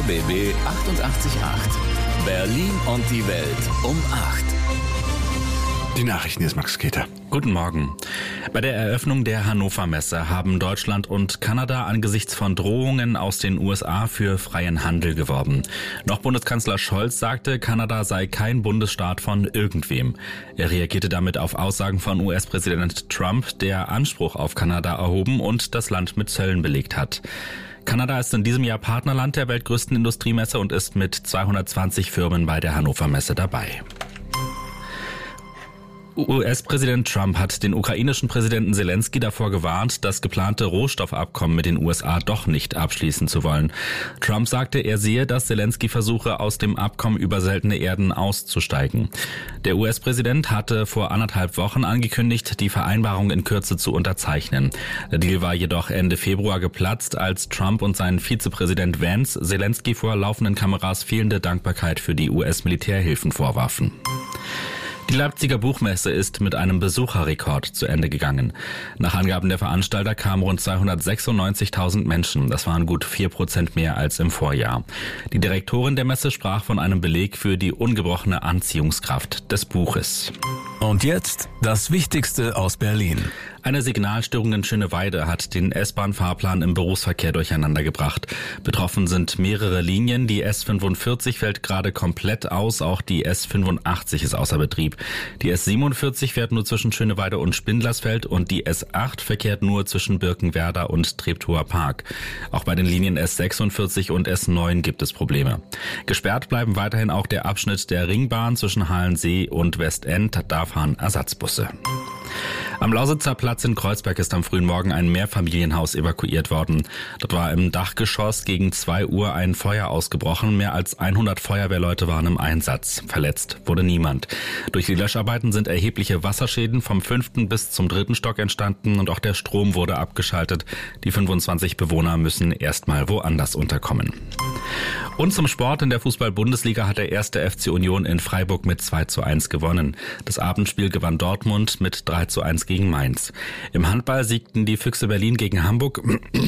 RBB 888. Berlin und die Welt um 8. Die Nachrichten, hier ist Max Keter. Guten Morgen. Bei der Eröffnung der Hannover Messe haben Deutschland und Kanada angesichts von Drohungen aus den USA für freien Handel geworben. Noch Bundeskanzler Scholz sagte, Kanada sei kein Bundesstaat von irgendwem. Er reagierte damit auf Aussagen von US-Präsident Trump, der Anspruch auf Kanada erhoben und das Land mit Zöllen belegt hat. Kanada ist in diesem Jahr Partnerland der weltgrößten Industriemesse und ist mit 220 Firmen bei der Hannover Messe dabei. US-Präsident Trump hat den ukrainischen Präsidenten Zelensky davor gewarnt, das geplante Rohstoffabkommen mit den USA doch nicht abschließen zu wollen. Trump sagte, er sehe, dass Zelensky versuche, aus dem Abkommen über seltene Erden auszusteigen. Der US-Präsident hatte vor 1,5 Wochen angekündigt, die Vereinbarung in Kürze zu unterzeichnen. Der Deal war jedoch Ende Februar geplatzt, als Trump und sein Vizepräsident Vance Zelensky vor laufenden Kameras fehlende Dankbarkeit für die US-Militärhilfen vorwarfen. Die Leipziger Buchmesse ist mit einem Besucherrekord zu Ende gegangen. Nach Angaben der Veranstalter kamen rund 296.000 Menschen. Das waren gut 4% mehr als im Vorjahr. Die Direktorin der Messe sprach von einem Beleg für die ungebrochene Anziehungskraft des Buches. Und jetzt das Wichtigste aus Berlin. Eine Signalstörung in Schöneweide hat den S-Bahn-Fahrplan im Berufsverkehr durcheinander gebracht. Betroffen sind mehrere Linien. Die S45 fällt gerade komplett aus. Auch die S85 ist außer Betrieb. Die S47 fährt nur zwischen Schöneweide und Spindlersfeld und die S8 verkehrt nur zwischen Birkenwerder und Treptower Park. Auch bei den Linien S46 und S9 gibt es Probleme. Gesperrt bleiben weiterhin auch der Abschnitt der Ringbahn zwischen Halensee und Westend. Da fahren Ersatzbusse. Am Lausitzer Platz in Kreuzberg ist am frühen Morgen ein Mehrfamilienhaus evakuiert worden. Dort war im Dachgeschoss gegen 2 Uhr ein Feuer ausgebrochen. Mehr als 100 Feuerwehrleute waren im Einsatz. Verletzt wurde niemand. Durch die Löscharbeiten sind erhebliche Wasserschäden vom 5. bis zum 3. Stock entstanden und auch der Strom wurde abgeschaltet. Die 25 Bewohner müssen erstmal woanders unterkommen. Und zum Sport. In der Fußball-Bundesliga hat der 1. FC Union in Freiburg mit 2:1 gewonnen. Das Abendspiel gewann Dortmund mit 3:1 gegen Mainz. Im Handball siegten die Füchse Berlin gegen Hamburg,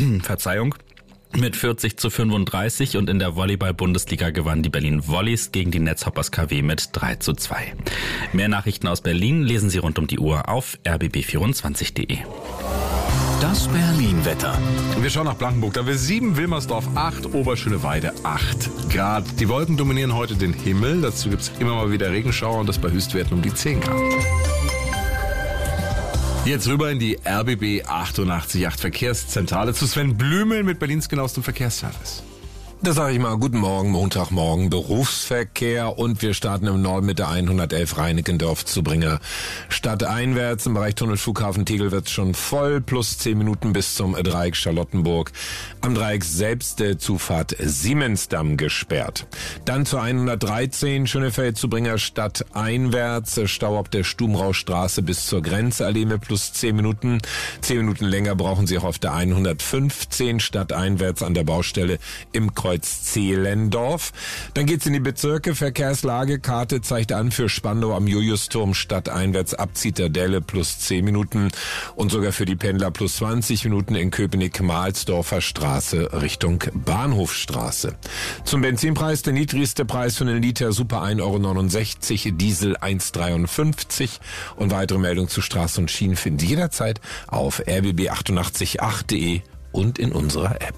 mit 40:35 und in der Volleyball-Bundesliga gewannen die Berlin Volleys gegen die Netzhoppers KW mit 3:2. Mehr Nachrichten aus Berlin lesen Sie rund um die Uhr auf rbb24.de. Das Berlin-Wetter. Wir schauen nach Blankenburg. Da wir 7, Wilmersdorf 8, Oberschöneweide 8 Grad. Die Wolken dominieren heute den Himmel. Dazu gibt es immer mal wieder Regenschauer und das bei Höchstwerten um die 10 Grad. Jetzt rüber in die RBB 888 Verkehrszentrale zu Sven Blümel mit Berlins genauestem Verkehrsservice. Da sage ich mal, guten Morgen, Montagmorgen, Berufsverkehr und wir starten im Norden mit der 111 Reinickendorf-Zubringe. Stadteinwärts im Bereich Tunnel Flughafen Tegel wird's schon voll, plus 10 Minuten bis zum Dreieck Charlottenburg. Am Dreieck selbst der Zufahrt Siemensdamm gesperrt. Dann zur 113 Schönefeld-Zubringer Stadteinwärts, Stau ab der Stubenraustraße bis zur Grenzallee mit plus 10 Minuten. 10 Minuten länger brauchen Sie auch auf der 115 Stadteinwärts an der Baustelle im Kreuz Zehlendorf. Dann geht's in die Bezirke. Verkehrslage. Karte zeigt an für Spandau am Juliusturm stadteinwärts ab Zitadelle plus 10 Minuten und sogar für die Pendler plus 20 Minuten in Köpenick-Mahlsdorfer Straße Richtung Bahnhofstraße. Zum Benzinpreis. Der niedrigste Preis für einen Liter Super 1,69 €, Diesel 1,53 und weitere Meldungen zu Straßen und Schienen finden Sie jederzeit auf rbb888.de und in unserer App.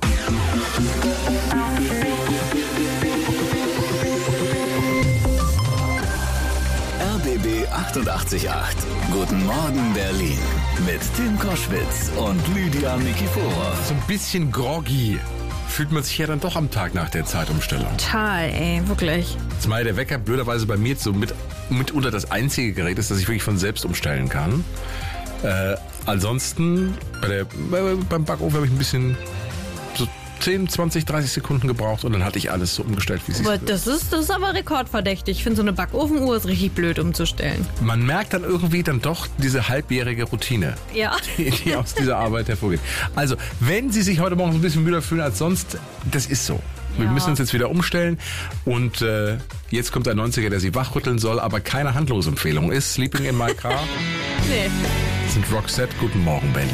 RBB 888. Guten Morgen Berlin. Mit Tim Koschwitz und Lydia Nikiforov. So ein bisschen groggy fühlt man sich ja dann doch am Tag nach der Zeitumstellung. Total, ey, wirklich. Zumal der Wecker blöderweise bei mir so mitunter das einzige Gerät ist, das ich wirklich von selbst umstellen kann. Ansonsten beim Backofen habe ich ein bisschen so 10, 20, 30 Sekunden gebraucht und dann hatte ich alles so umgestellt, wie es ist. Aber das ist aber rekordverdächtig. Ich finde, so eine Backofenuhr ist richtig blöd umzustellen. Man merkt dann irgendwie dann doch diese halbjährige Routine, Ja. die aus dieser Arbeit hervorgeht. Also, wenn Sie sich heute Morgen so ein bisschen müder fühlen als sonst, das ist so. Wir müssen uns jetzt wieder umstellen und jetzt kommt ein 90er, der Sie wachrütteln soll, aber keine Handlungsempfehlung ist. Sleeping in my car. Nee. Das sind Roxette. Guten Morgen, Berlin.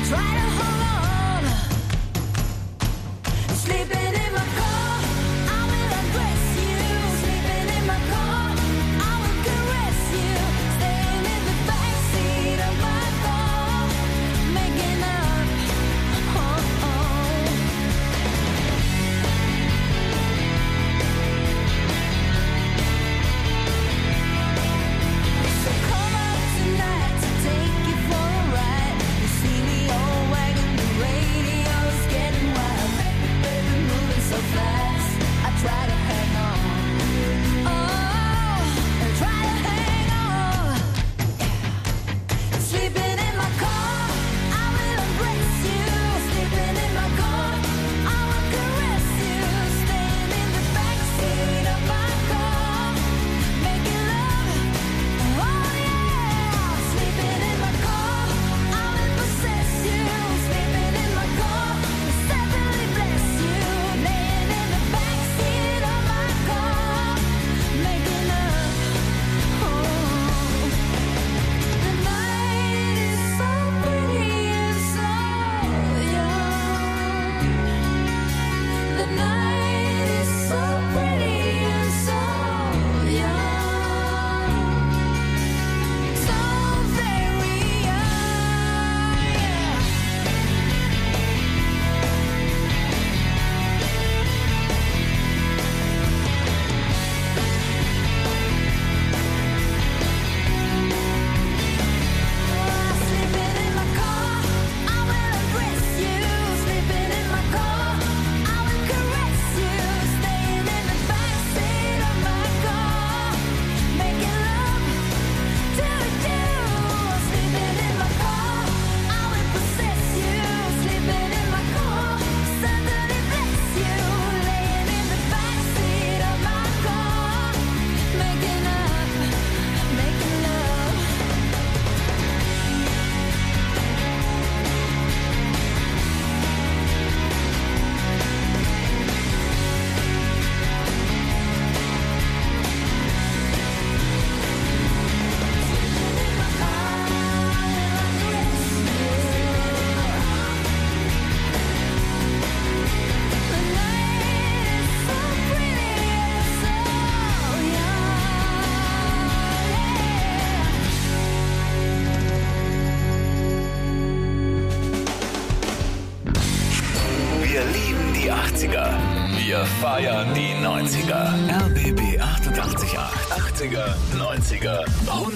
Wir feiern die 90er. RBB 88.8. 80er, 90er,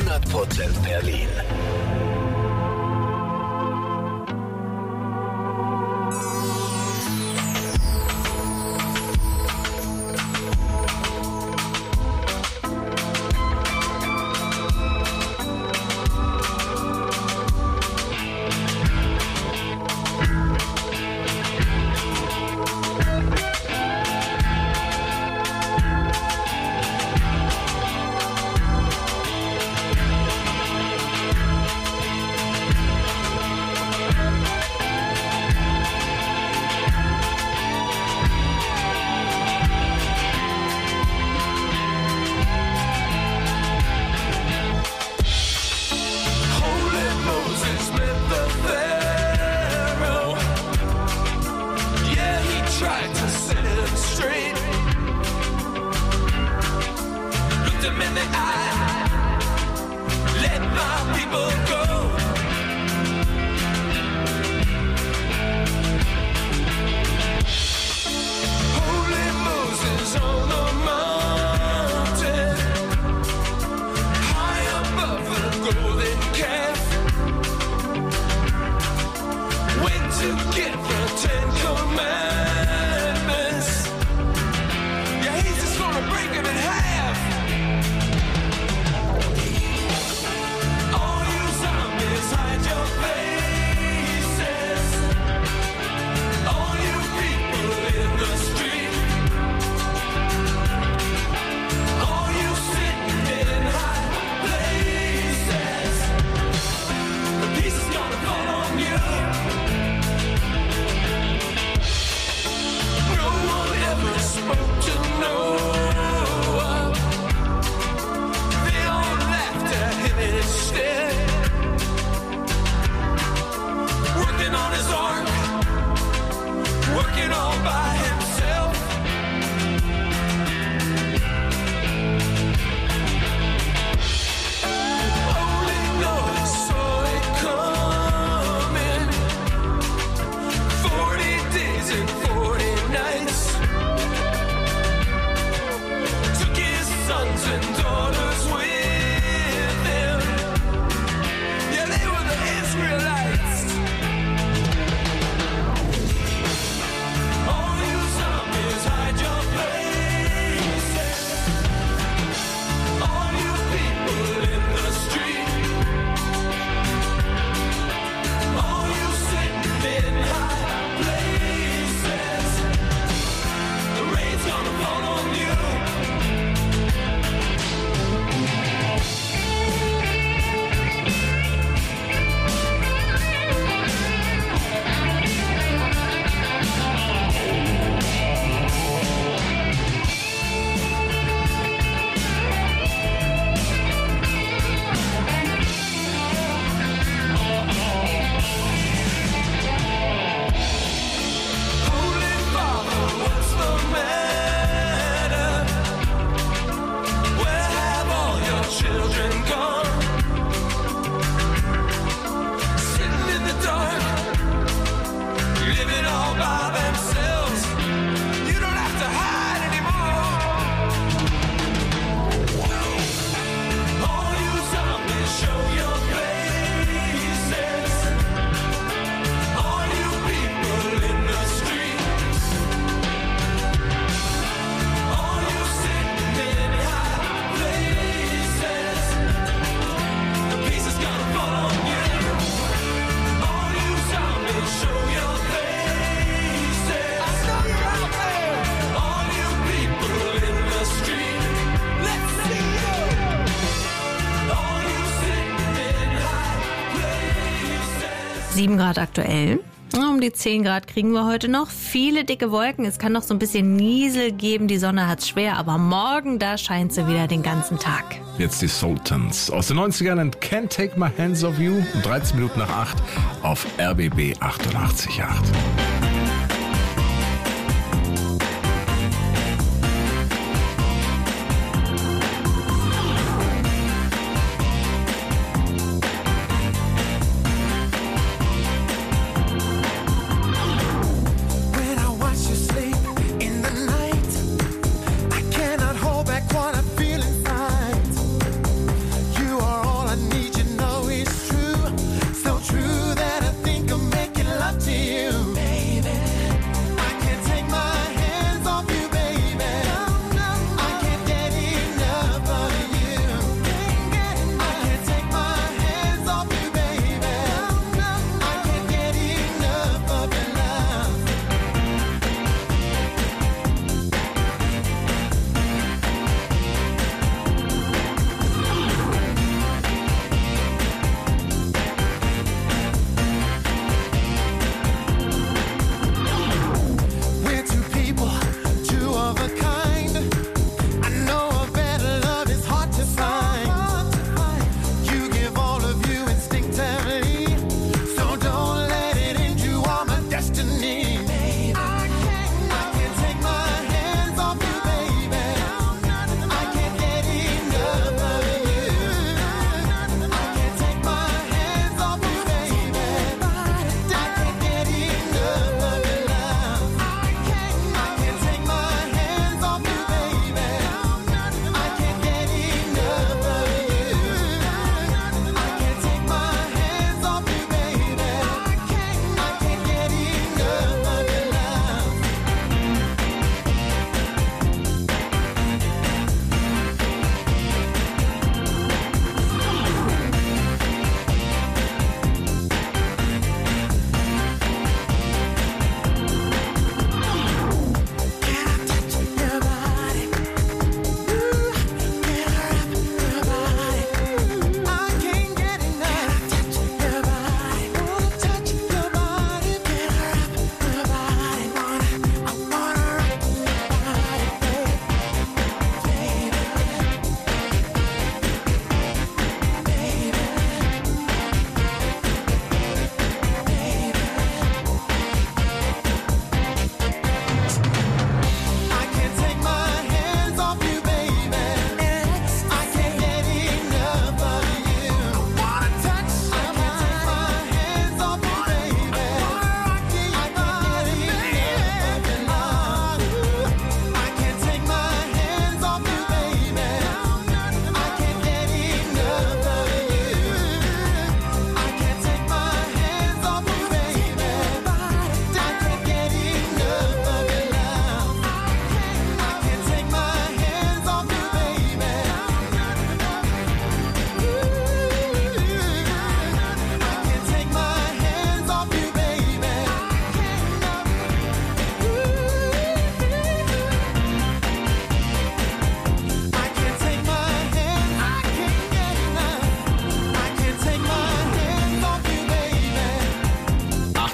100% Berlin. working all by himself. Only Noah saw it coming. 40 days and 40 nights. Took his sons and daughters with him. Yeah, they were the Israelites. All you zombies, hide your places. All you people in the street. All you sitting in high places. The rain's gonna fall on you. Holy Father, what's the matter? Where have all your children gone? Sitting in the dark, living all by themselves. You don't have to hide anymore. All you zombies, show your faces. All you people in the streets. All you sitting in high places. The peace is gonna fall on you. All you zombies, show your faces. I know you're out there. All you people in the street. Let's see you. All you sitting in high places. 7 Grad aktuell. Um die 10 Grad kriegen wir heute noch. Viele dicke Wolken. Es kann noch so ein bisschen Niesel geben. Die Sonne hat's schwer. Aber morgen, da scheint sie wieder den ganzen Tag. Jetzt die Sultans aus den 90ern und Can't Take My Hands Off You. Um 13 Minuten nach 8 auf RBB 88.8. When I watch you sleep in the night, I cannot hold back what I feel inside. You are all I need, you know it's true. So true that I think I'm making love to you.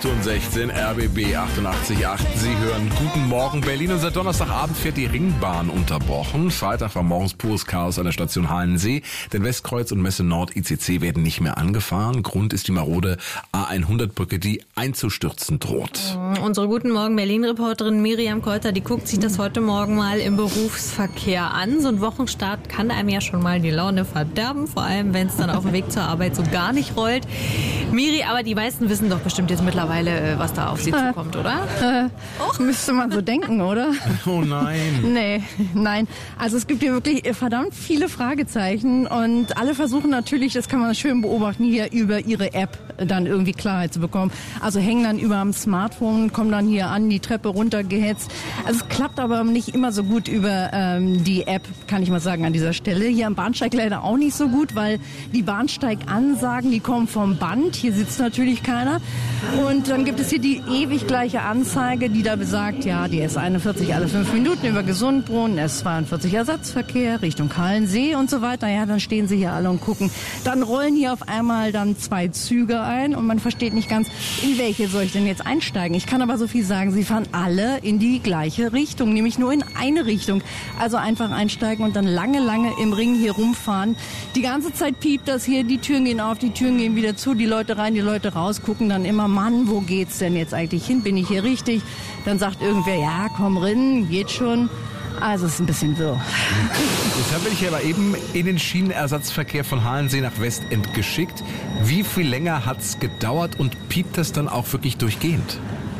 8:16 RBB 88.8. Sie hören Guten Morgen Berlin. Und seit Donnerstagabend fährt die Ringbahn unterbrochen. Freitag war morgens pures Chaos an der Station Halensee. Denn Westkreuz und Messe Nord ICC werden nicht mehr angefahren. Grund ist die marode A100-Brücke, die einzustürzen droht. Unsere Guten Morgen Berlin-Reporterin Miriam Kolter, die guckt sich das heute Morgen mal im Berufsverkehr an. So ein Wochenstart kann einem ja schon mal die Laune verderben, vor allem wenn es dann auf dem Weg zur Arbeit so gar nicht rollt. Miri, aber die meisten wissen doch bestimmt jetzt mittlerweile, was da auf sie zukommt, oder? Müsste man so denken, oder? Oh nein. Nein. Also es gibt hier wirklich verdammt viele Fragezeichen und alle versuchen natürlich, das kann man schön beobachten, hier über ihre App dann irgendwie Klarheit zu bekommen. Also hängen dann über am Smartphone, kommen dann hier an, die Treppe runtergehetzt. Also es klappt aber nicht immer so gut über die App, kann ich mal sagen, an dieser Stelle. Hier am Bahnsteig leider auch nicht so gut, weil die Bahnsteigansagen, die kommen vom Band. Hier sitzt natürlich keiner. Und dann gibt es hier die ewig gleiche Anzeige, die da besagt, ja, die S41 alle 5 Minuten über Gesundbrunnen, S42 Ersatzverkehr Richtung Halensee und so weiter. Ja, dann stehen sie hier alle und gucken. Dann rollen hier auf einmal dann 2 Züge ein und man versteht nicht ganz, in welche soll ich denn jetzt einsteigen. Ich kann aber so viel sagen, sie fahren alle in die gleiche Richtung, nämlich nur in eine Richtung. Also einfach einsteigen und dann lange im Ring hier rumfahren. Die ganze Zeit piept das hier, die Türen gehen auf, die Türen gehen wieder zu, die Leute rein, die Leute raus, gucken dann immer, Mann, wo geht's denn jetzt eigentlich hin? Bin ich hier richtig? Dann sagt irgendwer, ja, komm rein, geht schon. Also es ist ein bisschen wirr. Jetzt habe ich aber eben in den Schienenersatzverkehr von Halensee nach Westend geschickt. Wie viel länger hat's gedauert und piept das dann auch wirklich durchgehend?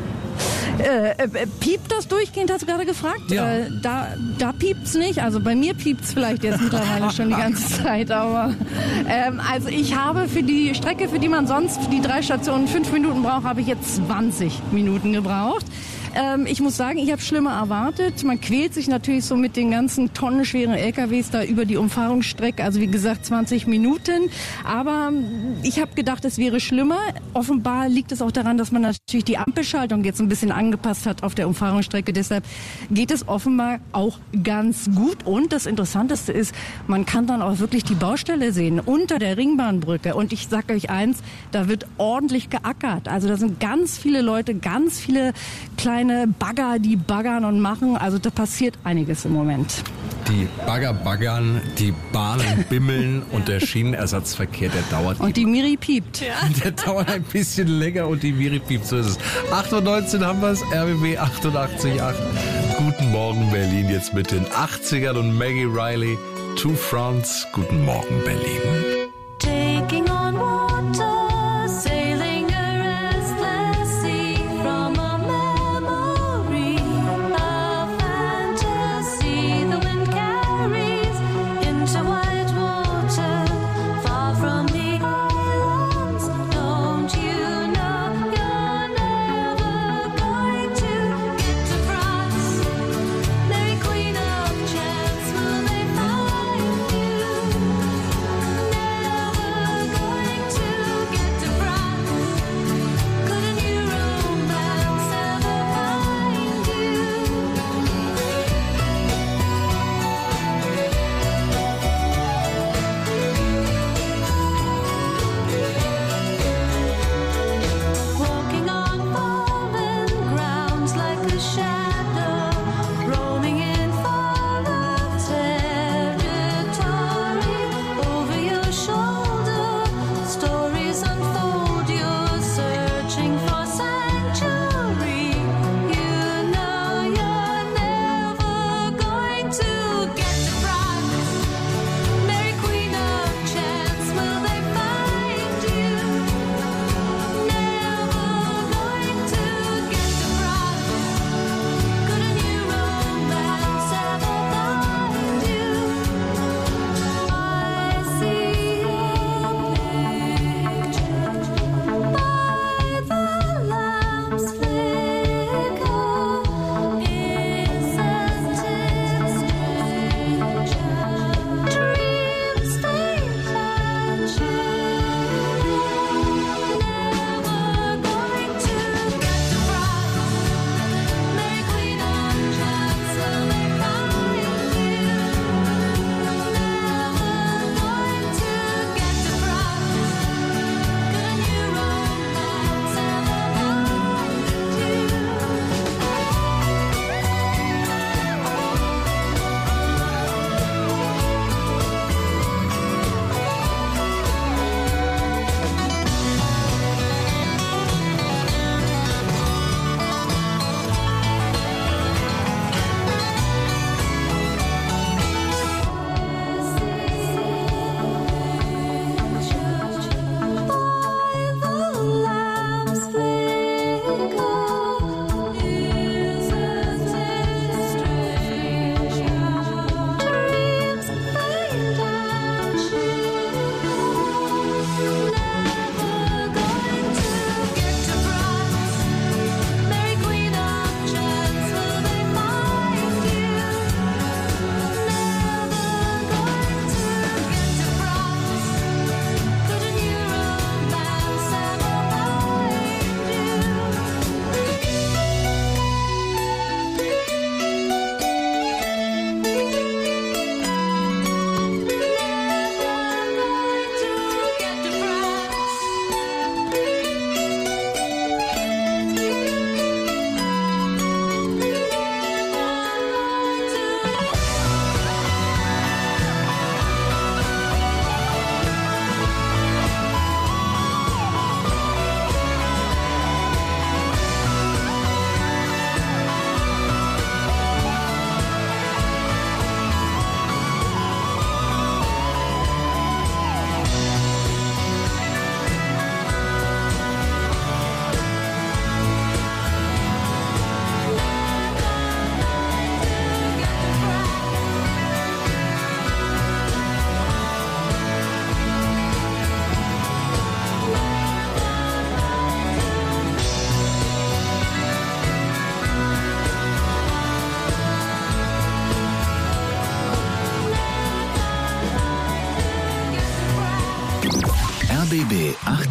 Piept das durchgehend, hast du gerade gefragt? Ja. Da piept's nicht. Also bei mir piept's vielleicht jetzt mittlerweile schon die ganze Zeit. Aber also ich habe für die Strecke, für die man sonst für die 3 Stationen 5 Minuten braucht, habe ich jetzt 20 Minuten gebraucht. Ich muss sagen, ich habe schlimmer erwartet. Man quält sich natürlich so mit den ganzen tonnenschweren LKWs da über die Umfahrungsstrecke. Also wie gesagt 20 Minuten. Aber ich habe gedacht, es wäre schlimmer. Offenbar liegt es auch daran, dass man natürlich die Ampelschaltung jetzt ein bisschen angepasst hat auf der Umfahrungsstrecke. Deshalb geht es offenbar auch ganz gut. Und das Interessanteste ist, man kann dann auch wirklich die Baustelle sehen unter der Ringbahnbrücke. Und ich sage euch eins, da wird ordentlich geackert. Also da sind ganz viele Leute, ganz viele kleine Bagger, die baggern und machen. Also da passiert einiges im Moment. Die Bagger baggern, die Bahnen bimmeln und der Schienenersatzverkehr, der dauert. Und die Miri piept. Der dauert ein bisschen länger und die Miri piept, so ist es. 8:19 haben wir es, RBB 88.8. Guten Morgen Berlin, jetzt mit den 80ern und Maggie Riley, Two Fronts. Guten Morgen Berlin. Taking on water, sailing a restless sea from a memory, a fantasy the wind carries into white water, far from the islands. Don't you know you're never going to get to France? Mary Queen of Chance, will they find you?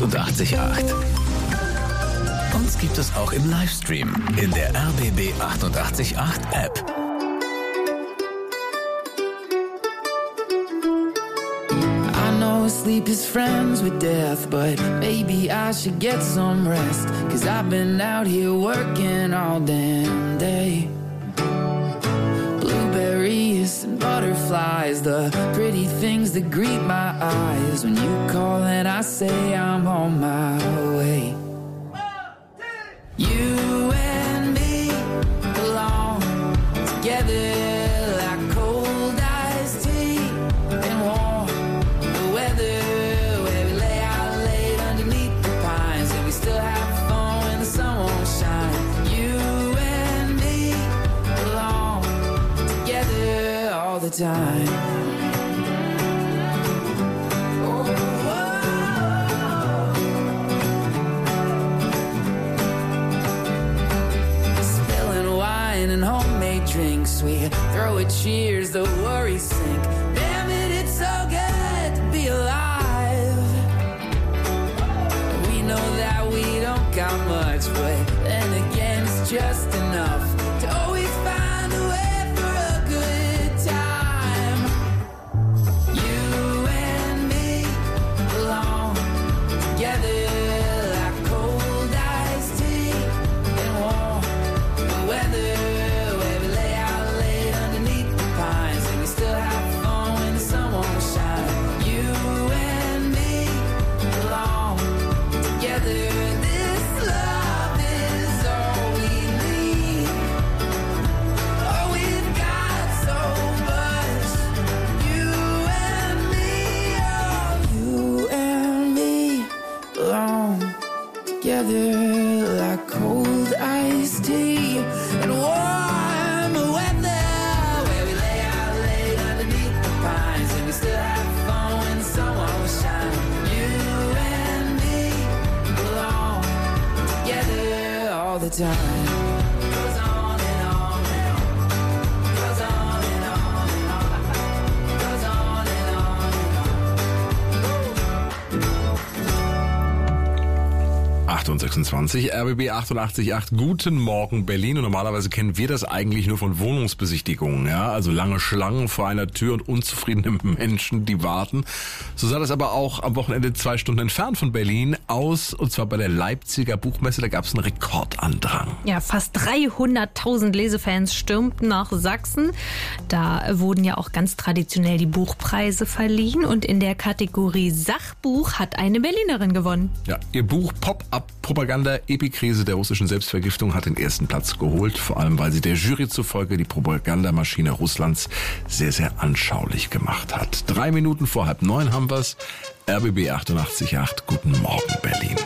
88.8. Uns gibt es auch im Livestream in der RBB 88.8 App. I know sleep is friends with death, but maybe I should get some rest. 'Cause I've been out here working all damn day. Blueberries and butterflies, the pretty things that greet my eyes. When you call and I say I'm on my way. You and me belong together like cold iced tea and warm the weather, where we lay out late underneath the pines and we still have fun when the sun won't shine. You and me belong together all the time. And homemade drinks, we throw a cheers, the worries sink. Damn it, it's so good to be alive. We know that we don't got much, but then again, it's just enough to always find a way for a good time. You and me belong together like cold iced tea and warm the weather. Together like cold iced tea and warm weather, where we lay out late underneath the pines and we still have fun when the sun won't shine. You and me belong together all the time. Goes on and on and on. Goes on and on and on. Goes on and on and on. 8:26, RBB 88.8. Guten Morgen Berlin. Und normalerweise kennen wir das eigentlich nur von Wohnungsbesichtigungen. Ja? Also lange Schlangen vor einer Tür und unzufriedene Menschen, die warten. So sah das aber auch am Wochenende 2 Stunden entfernt von Berlin aus. Und zwar bei der Leipziger Buchmesse. Da gab es einen Rekordandrang. Ja, fast 300.000 Lesefans stürmten nach Sachsen. Da wurden ja auch ganz traditionell die Buchpreise verliehen. Und in der Kategorie Sachbuch hat eine Berlinerin gewonnen. Ja, ihr Buch Pop-Up-Propaganda Epikrise der russischen Selbstvergiftung hat den ersten Platz geholt, vor allem weil sie der Jury zufolge die Propagandamaschine Russlands sehr, sehr anschaulich gemacht hat. 3 Minuten vor 8:30 haben wir's. RBB 88.8. Guten Morgen Berlin.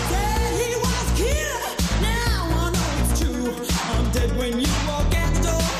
When you walk out the door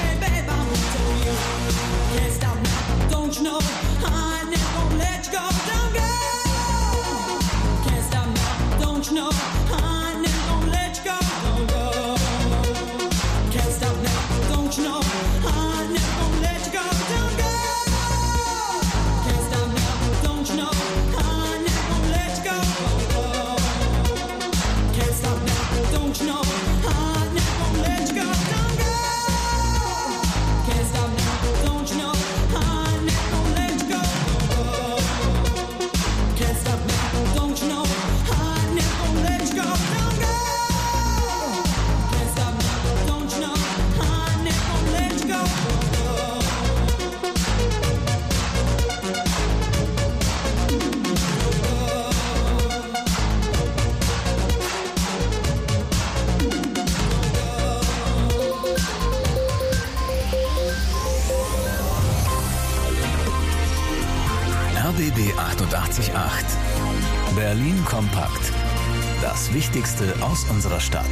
RBB 888. Berlin kompakt. Das Wichtigste aus unserer Stadt.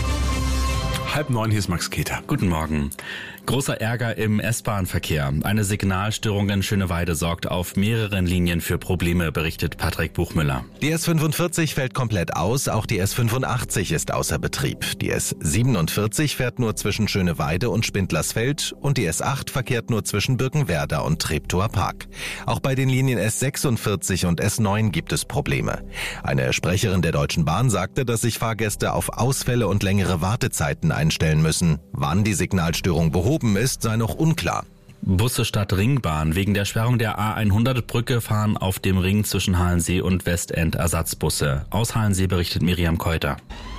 8:30, hier ist Max Keter. Guten Morgen. Großer Ärger im S-Bahn-Verkehr. Eine Signalstörung in Schöneweide sorgt auf mehreren Linien für Probleme, berichtet Patrick Buchmüller. Die S45 fällt komplett aus, auch die S85 ist außer Betrieb. Die S47 fährt nur zwischen Schöneweide und Spindlersfeld und die S8 verkehrt nur zwischen Birkenwerder und Treptower Park. Auch bei den Linien S46 und S9 gibt es Probleme. Eine Sprecherin der Deutschen Bahn sagte, dass sich Fahrgäste auf Ausfälle und längere Wartezeiten einstellen müssen. Wann die Signalstörung behoben ist, sei noch unklar. Busse statt Ringbahn. Wegen der Sperrung der A100-Brücke fahren auf dem Ring zwischen Halensee und Westend Ersatzbusse. Aus Halensee berichtet Miriam Keuter.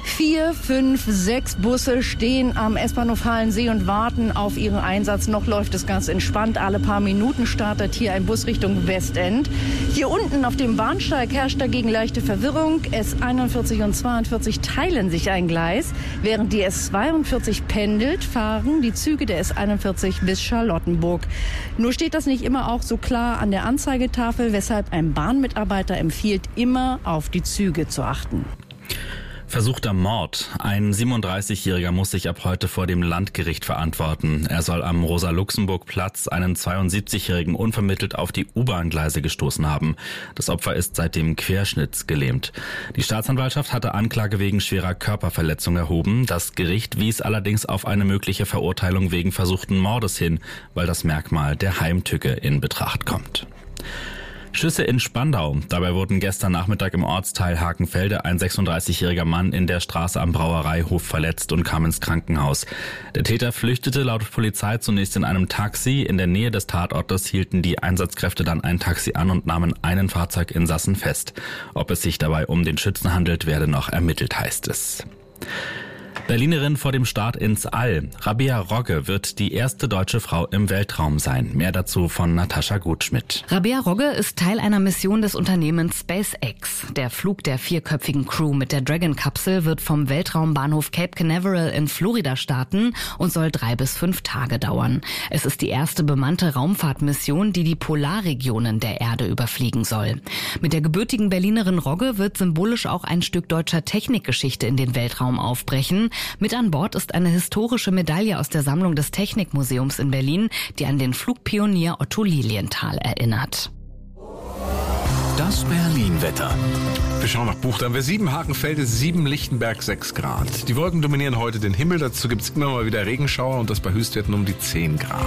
4, 5, 6 Busse stehen am S-Bahnhof Halensee und warten auf ihren Einsatz. Noch läuft es ganz entspannt. Alle paar Minuten startet hier ein Bus Richtung Westend. Hier unten auf dem Bahnsteig herrscht dagegen leichte Verwirrung. S41 und 42 teilen sich ein Gleis. Während die S42 pendelt, fahren die Züge der S41 bis Charlottenburg. Nur steht das nicht immer auch so klar an der Anzeigetafel, weshalb ein Bahnmitarbeiter empfiehlt, immer auf die Züge zu achten. Versuchter Mord. Ein 37-Jähriger muss sich ab heute vor dem Landgericht verantworten. Er soll am Rosa-Luxemburg-Platz einen 72-Jährigen unvermittelt auf die U-Bahn-Gleise gestoßen haben. Das Opfer ist seitdem querschnittsgelähmt. Die Staatsanwaltschaft hatte Anklage wegen schwerer Körperverletzung erhoben. Das Gericht wies allerdings auf eine mögliche Verurteilung wegen versuchten Mordes hin, weil das Merkmal der Heimtücke in Betracht kommt. Schüsse in Spandau. Dabei wurden gestern Nachmittag im Ortsteil Hakenfelde ein 36-jähriger Mann in der Straße am Brauereihof verletzt und kam ins Krankenhaus. Der Täter flüchtete laut Polizei zunächst in einem Taxi. In der Nähe des Tatortes hielten die Einsatzkräfte dann ein Taxi an und nahmen einen Fahrzeuginsassen fest. Ob es sich dabei um den Schützen handelt, werde noch ermittelt, heißt es. Berlinerin vor dem Start ins All. Rabea Rogge wird die erste deutsche Frau im Weltraum sein. Mehr dazu von Natascha Gutschmidt. Rabea Rogge ist Teil einer Mission des Unternehmens SpaceX. Der Flug der 4-köpfigen Crew mit der Dragon-Kapsel wird vom Weltraumbahnhof Cape Canaveral in Florida starten und soll 3 bis 5 Tage dauern. Es ist die erste bemannte Raumfahrtmission, die die Polarregionen der Erde überfliegen soll. Mit der gebürtigen Berlinerin Rogge wird symbolisch auch ein Stück deutscher Technikgeschichte in den Weltraum aufbrechen. Mit an Bord ist eine historische Medaille aus der Sammlung des Technikmuseums in Berlin, die an den Flugpionier Otto Lilienthal erinnert. Das Berlin-Wetter. Wir schauen nach Buchstaben 7, Hakenfelde 7, Lichtenberg 6 Grad. Die Wolken dominieren heute den Himmel, dazu gibt es immer mal wieder Regenschauer und das bei Höchstwerten um die 10 Grad.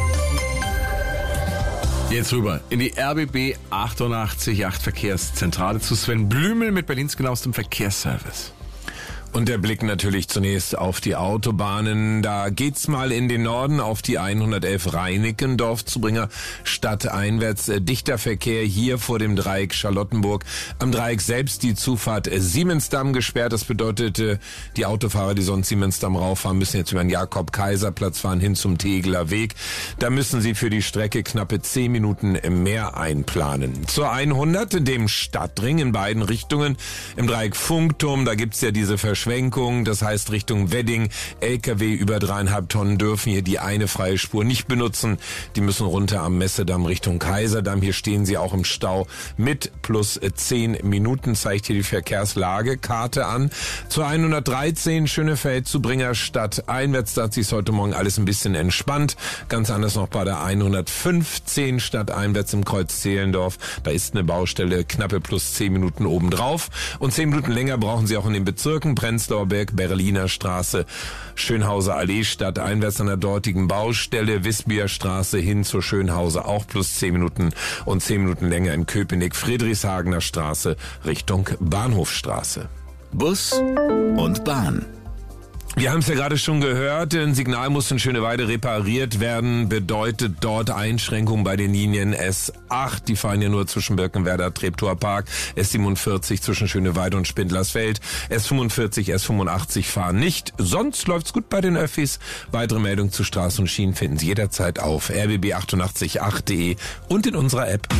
Jetzt rüber in die RBB 88 Verkehrszentrale zu Sven Blümel mit Berlins genauestem Verkehrsservice. Und der Blick natürlich zunächst auf die Autobahnen. Da geht's mal in den Norden auf die 111 Reinickendorf-Zubringer stadteinwärts. Dichter Verkehr hier vor dem Dreieck Charlottenburg. Am Dreieck selbst die Zufahrt Siemensdamm gesperrt. Das bedeutet, die Autofahrer, die sonst Siemensdamm rauffahren, müssen jetzt über den Jakob-Kaiser-Platz fahren hin zum Tegeler Weg. Da müssen sie für die Strecke knappe 10 Minuten mehr einplanen. Zur 100, dem Stadtring in beiden Richtungen. Im Dreieck Funkturm, da gibt's ja diese Verschwenkung, das heißt Richtung Wedding, LKW über 3,5 Tonnen dürfen hier die eine freie Spur nicht benutzen. Die müssen runter am Messedamm Richtung Kaiserdamm. Hier stehen sie auch im Stau mit plus 10 Minuten, zeigt hier die Verkehrslagekarte an. Zur 113 Schönefeld-Zubringer Stadt einwärts, da hat sich heute Morgen alles ein bisschen entspannt. Ganz anders noch bei der 115 Stadt einwärts im Kreuz Zehlendorf. Da ist eine Baustelle, knappe plus 10 Minuten obendrauf. Und 10 Minuten länger brauchen sie auch in den Bezirken Prenzlauer Berg, Berliner Straße, Schönhauser Allee, Stadt einwärts an der dortigen Baustelle, Wisbier Straße hin zur Schönhauser auch plus 10 Minuten und 10 Minuten länger in Köpenick, Friedrichshagener Straße Richtung Bahnhofstraße. Bus und Bahn. Wir haben es ja gerade schon gehört, ein Signal muss in Schöneweide repariert werden, bedeutet dort Einschränkungen bei den Linien S8, die fahren ja nur zwischen Birkenwerder, Treptower Park, S47 zwischen Schöneweide und Spindlersfeld, S45, S85 fahren nicht, sonst läuft's gut bei den Öffis. Weitere Meldungen zu Straßen und Schienen finden Sie jederzeit auf rbb888.de und in unserer App.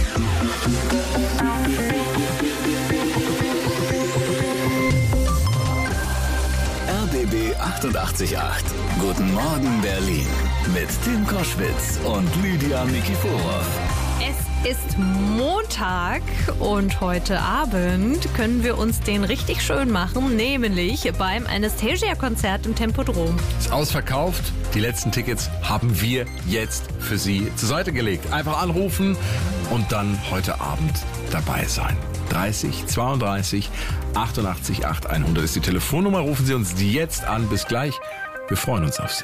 RBB 88.8. Guten Morgen Berlin. Mit Tim Koschwitz und Lydia Nikiforov. Es ist Montag und heute Abend können wir uns den richtig schön machen, nämlich beim Anastasia-Konzert im Tempodrom. Ist ausverkauft. Die letzten Tickets haben wir jetzt für Sie zur Seite gelegt. Einfach anrufen und dann heute Abend dabei sein. 30 32 88 8100 ist die Telefonnummer. Rufen Sie uns jetzt an. Bis gleich. Wir freuen uns auf Sie.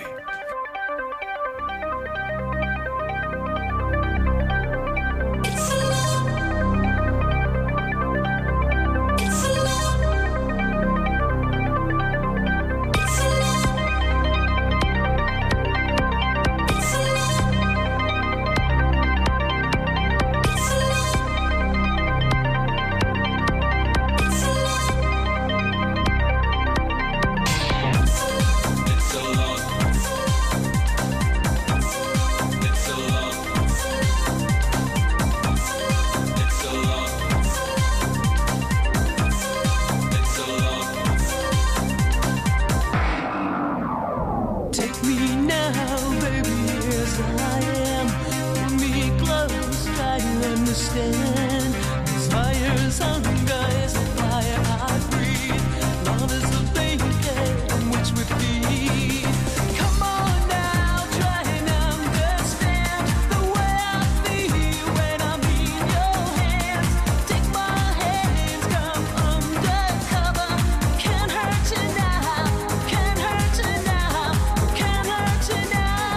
Take me now, baby, as I am. Pull me close, try to understand. Desire's hunger is the fire I breathe. Love is the blanket on which we feed. Come on now, try and understand the way I feel when I'm in your hands. Take my hands, come undercover. Can't hurt you now, can't hurt you now, can't hurt you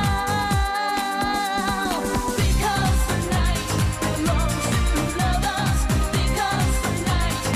now. Because the night belongs to lovers. Because the night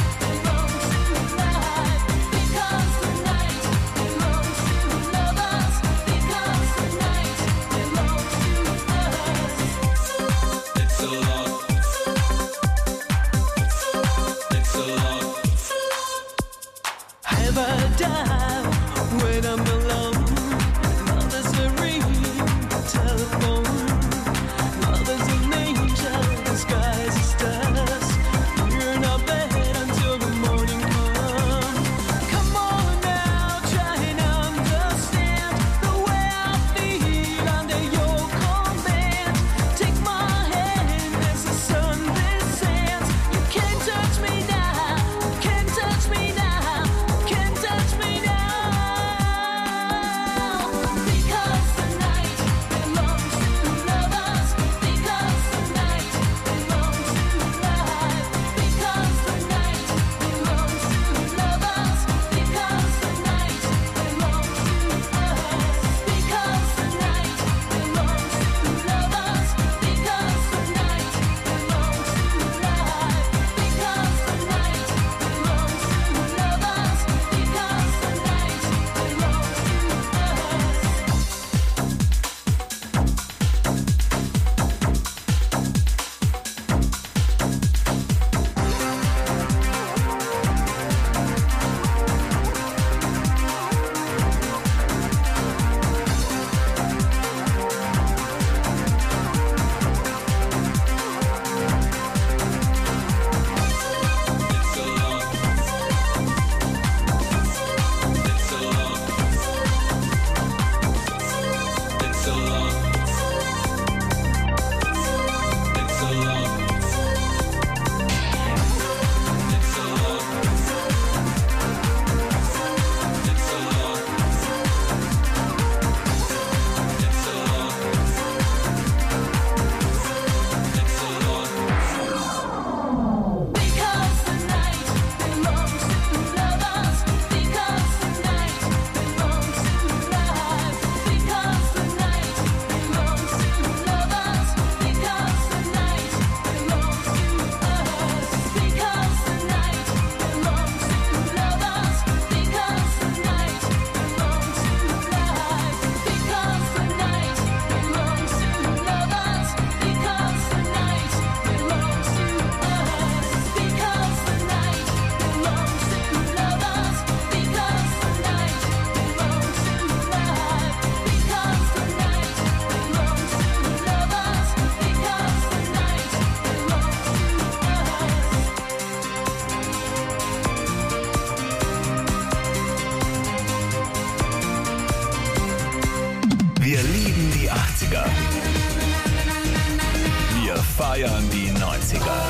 hören die 90er.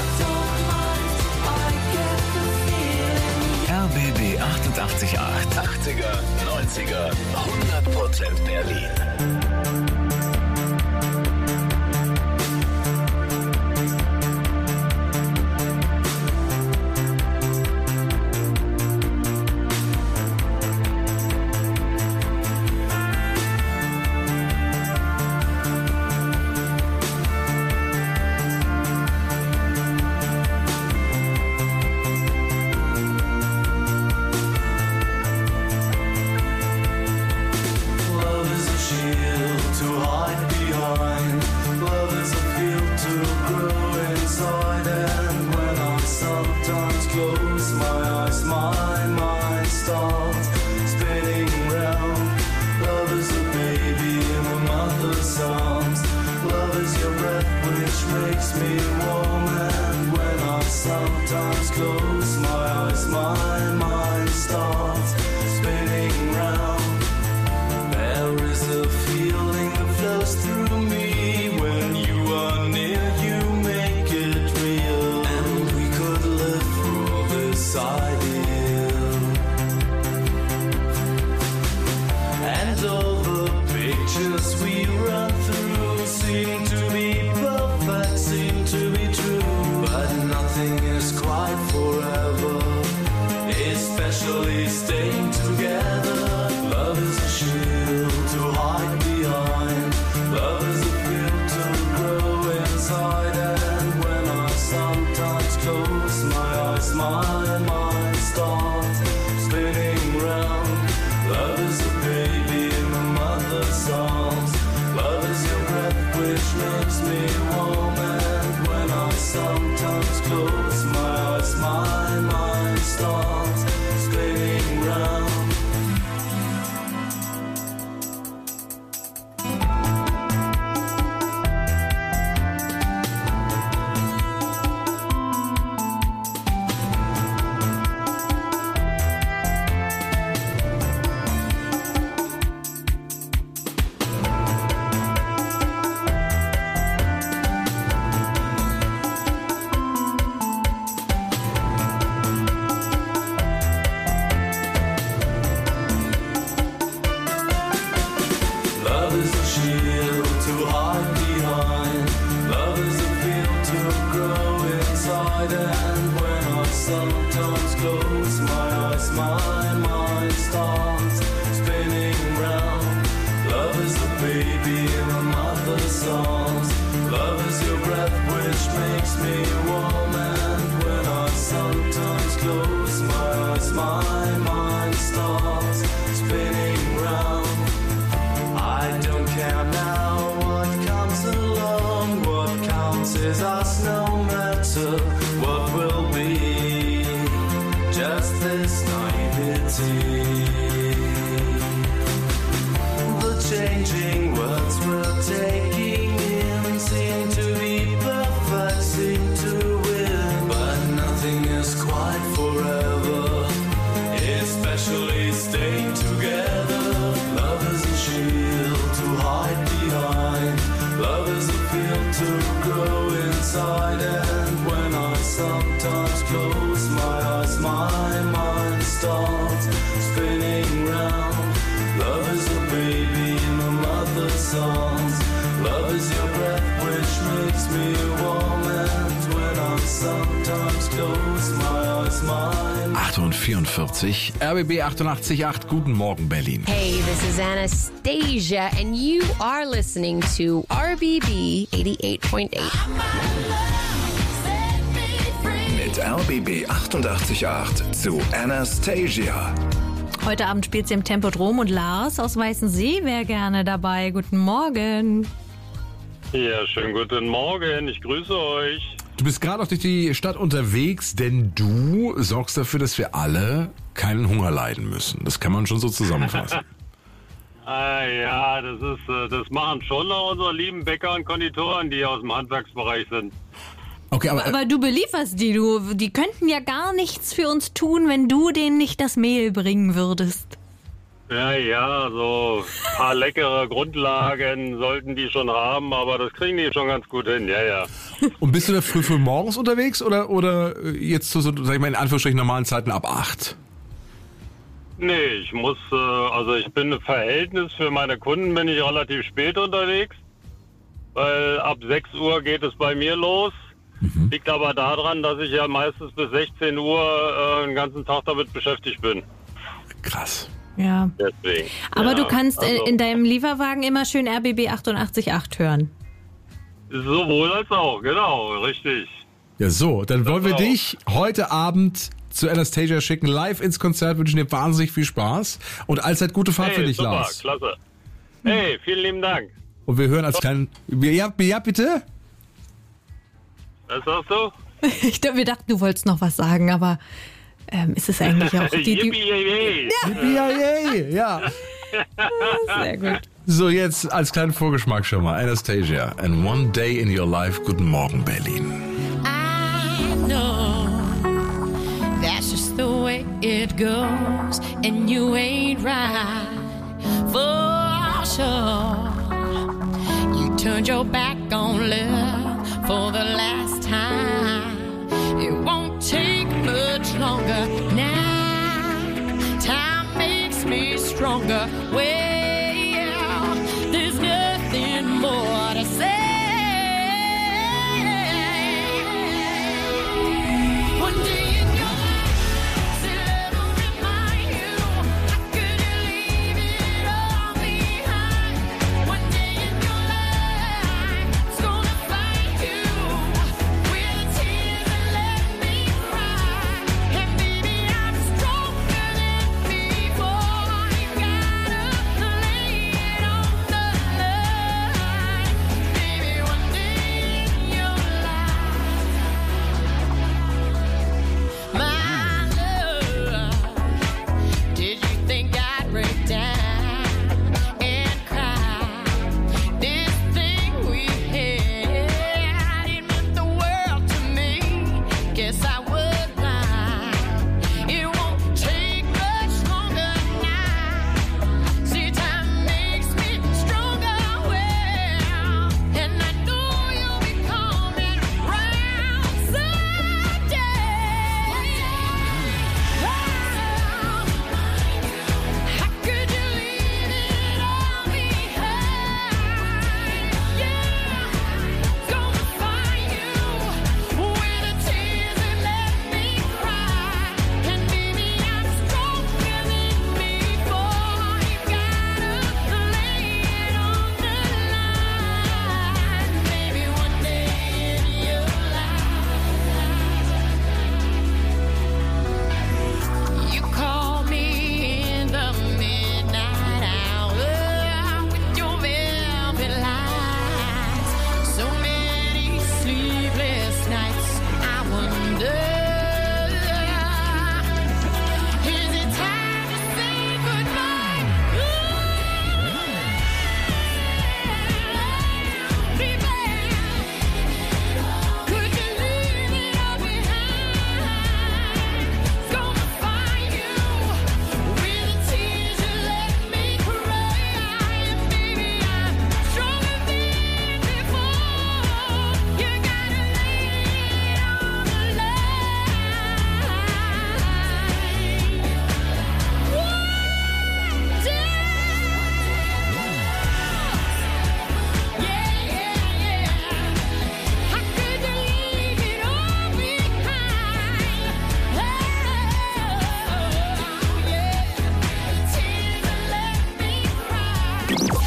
RBB 88.8. 80er, 90er, 100% Berlin. Love is a shield to hide behind. Love is a field to grow inside. And when I sometimes close my eyes, my mind starts spinning round. Love is a baby in a mother's arms. Love is your breath which makes me warm. And when I sometimes close my eyes, my mind starts spinning round. There is a feeling that flows through me when you are near, you make it real. And we could live for this ideal. And all the pictures we run through seem to be perfect, seem to be true. But nothing is quite forever, especially staying together. Love is a shield to hide behind. Love is a field to grow inside. And when I sometimes close my eyes, my mind starts spinning round. Love is a baby in a mother's arms. Love is your breath which makes me warm. And when I sometimes close my eyes, my mind starts spinning round. Love is a shield to hide behind. Love is a field to grow inside. And when I sometimes close my eyes, my mind starts spinning round. Love is a baby in a mother's arms. Love is your breath which makes me warm. And when I sometimes close my eyes, my mind starts spinning round. I don't care now what comes along. What counts is us, no matter what will be. Just this naivety. The changing words we're taking in seem to be perfect, seem to win. But nothing is quite forever, especially staying together. Love is a shield to hide behind. Love is a field to grow inside. And when I sometimes close my eyes, my mind starts spinning round. Love is a baby in a mother's arms. Love is your breath which makes me warm. And when I sometimes close my eyes, my 8 und 44, RBB 88.8, guten Morgen Berlin. Hey, this is Anastasia, and you are listening to RBB 88.8. Mit RBB 88.8 zu Anastasia. Heute Abend spielt sie im Tempodrom und Lars aus Weißensee wäre gerne dabei. Guten Morgen. Ja, schönen guten Morgen. Ich grüße euch. Du bist gerade noch durch die Stadt unterwegs, denn du sorgst dafür, dass wir alle keinen Hunger leiden müssen. Das kann man schon so zusammenfassen. Ja, das machen schon noch unsere lieben Bäcker und Konditoren, die aus dem Handwerksbereich sind. Okay, aber du belieferst die, die könnten ja gar nichts für uns tun, wenn du denen nicht das Mehl bringen würdest. Ja, so ein paar leckere Grundlagen sollten die schon haben, aber das kriegen die schon ganz gut hin, ja. Und bist du da früh morgens unterwegs oder jetzt zu so, sag ich mal, in Anführungsstrichen normalen Zeiten ab 8? Nee, ich muss, also ich bin im Verhältnis für meine Kunden bin ich relativ spät unterwegs, weil ab 6 Uhr geht es bei mir los. Liegt aber daran, dass ich ja meistens bis 16 Uhr den ganzen Tag damit beschäftigt bin. Krass. Ja. Deswegen. Aber ja, du kannst also, in deinem Lieferwagen immer schön RBB 88.8 hören. Sowohl als auch, genau, richtig. Ja, so, dann wollen wir dich heute Abend zu Anastasia schicken, live ins Konzert, wünschen dir wahnsinnig viel Spaß und allzeit gute Fahrt für dich, super, Lars. Klasse. Hey, vielen lieben Dank. Und wir hören als kleinen... Ja, bitte? Was sagst du? Wir dachten, du wolltest noch was sagen, aber ist es eigentlich auch Yippie-yay. Yippie-yay, ja. Sehr gut. So, jetzt als kleinen Vorgeschmack schon mal. Anastasia, and one day in your life. Guten Morgen, Berlin. I know that's just the way it goes, and you ain't right for sure. You turned your back on love for the last time. It won't take much longer now. Time makes me stronger. Well, there's nothing more to say. One day in your life, love will remind you. How could you leave it all behind? One day in your life, it's gonna find you with tears and let me cry. And baby, I'm stronger than before. You gotta lay it on the line, baby. One day in your life, my love. Did you think I'd break down and cry? This thing we had, it meant the world to me. Guess I was blind. It won't take much longer now. See, time makes me stronger. Well, and I know you'll be coming round someday. How could you leave it all behind? Yeah, gonna find you with the tears and let me cry. And baby, I'm stronger than before. You gotta lay it on the line, baby. One day in your life, you call me in the midnight hour with your velvet lies. So many sleepless nights, I wonder, is it time to say goodbye? Baby, could you leave it all behind? Gonna find you with the tears you let me cry. And baby, I'm stronger than before. You gotta lay it on the line. Yeah. How could you leave it all behind? Tears and let me cry.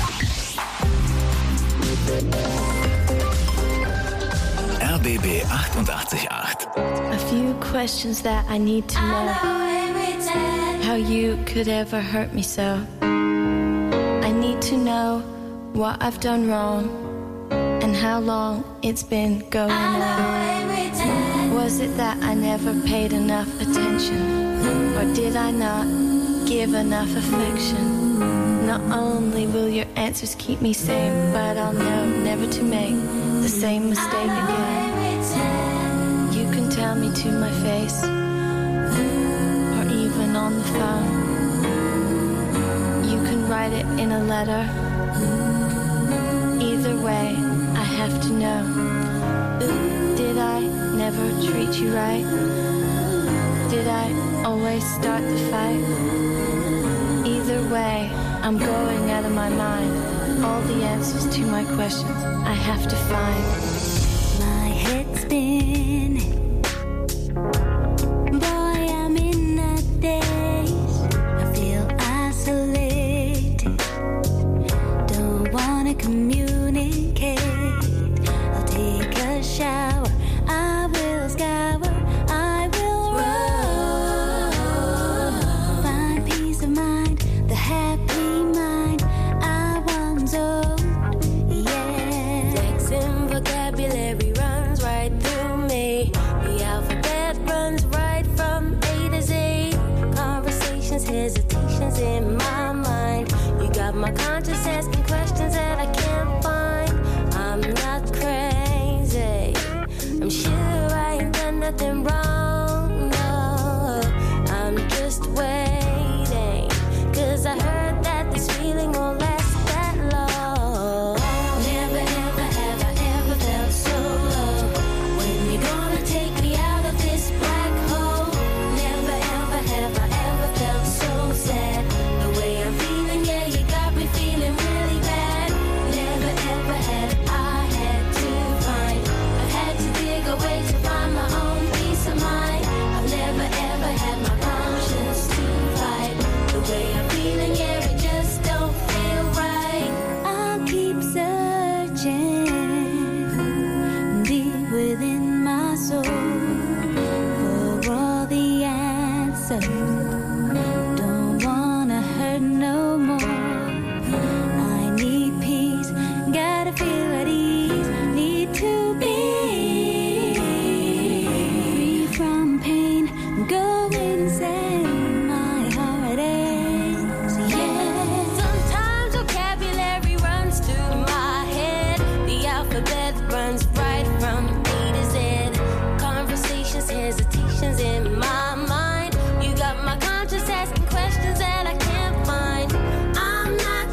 RBB 88.8. A few questions that I need to know. How you could ever hurt me so. I need to know what I've done wrong and how long it's been going on. Was it that I never paid enough attention? Or did I not give enough affection? Not only will your answers keep me sane, but I'll know never to make the same mistake again. You can tell me to my face, or even on the phone. write it in a letter. Either way, I have to know. Did I never treat you right? Did I always start the fight? Either way, I'm going out of my mind. All the answers to my questions I have to find. My head's spinning. Boy, I'm in a daze. I feel isolated. Don't wanna communicate. I'll take a shower. I will scour. I will run. Find peace of mind. The happy mind I once owned. Yeah. Flexing vocabulary runs right through me. The alphabet runs right from A to Z. Conversations, hesitations in my mind. You got my conscience asking questions that I can't find. I'm not crazy. I'm sure I ain't done nothing wrong. No, I'm just waiting. 'Cause I heard that this feeling won't last that long. Never, ever, have I ever felt so low. When you gonna take me out of this black hole? Never, ever, have I ever felt so sad. The way I'm feeling, yeah, you got me feeling really bad. Never, ever had I had to find. I've had to dig away to find my own peace of mind. I've never, ever had my conscience to fight. The way I'm feeling, yeah, it just don't feel right. I'll keep searching deep within my soul for all the answers. Don't wanna hurt no more. I need peace, gotta feel at ease. Need to be free from pain, go insane. My heart aches, yeah. Sometimes vocabulary runs through my head. The alphabet runs right from A to Z. Conversations, hesitations in my mind. You got my conscience asking questions that I can't find. I'm not